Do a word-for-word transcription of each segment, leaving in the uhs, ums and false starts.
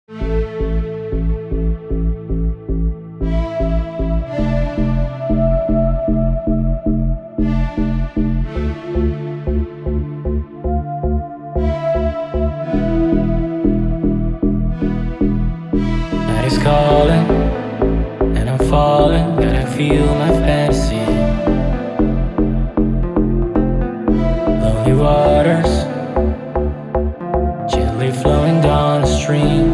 Night is calling, and I'm falling, but I feel my fantasy. Lonely waters, gently flowing down the stream.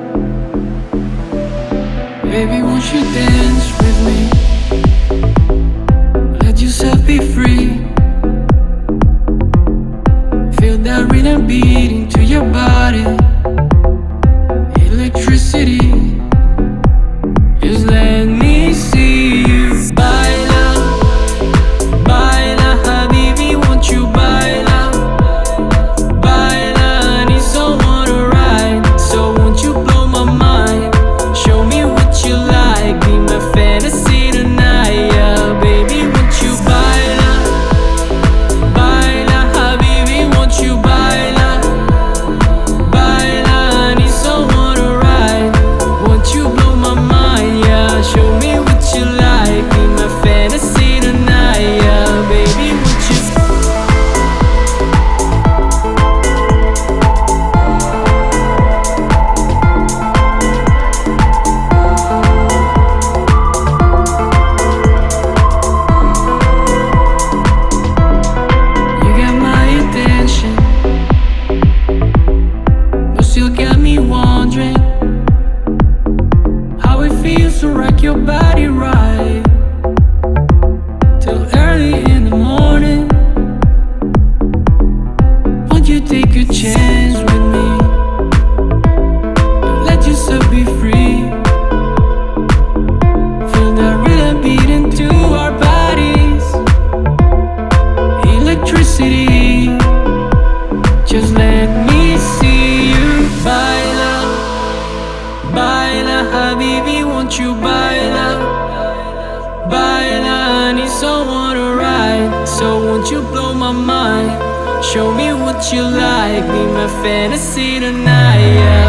Baby, won't you dance with me? Let yourself be free. Feel that rhythm beating to your body. Electricity. Just let me see you. Baila, baila, habibi, won't you baila? Baila, I need someone to ride. So won't you blow my mind? Show me what you like, be my fantasy tonight. Yeah, baby, won't you baila? Baila, habibi, won't you baila? Baila, I need someone to ride. Won't you blow my mind? Yeah, show me what you like, be my fantasy tonight. Yeah, baby, won't you? You got my attention, but still got me wondering how it feels to rock your body right till early in the morning. Won't you take a chance with me? Let yourself be free. Feel the rhythm beating to our bodies. Electricity. Just let me see you. Baila, baila, habibi, won't you baila? Baila, I need someone to ride. So won't you blow my mind? Show me what you like, be my fantasy tonight. Yeah.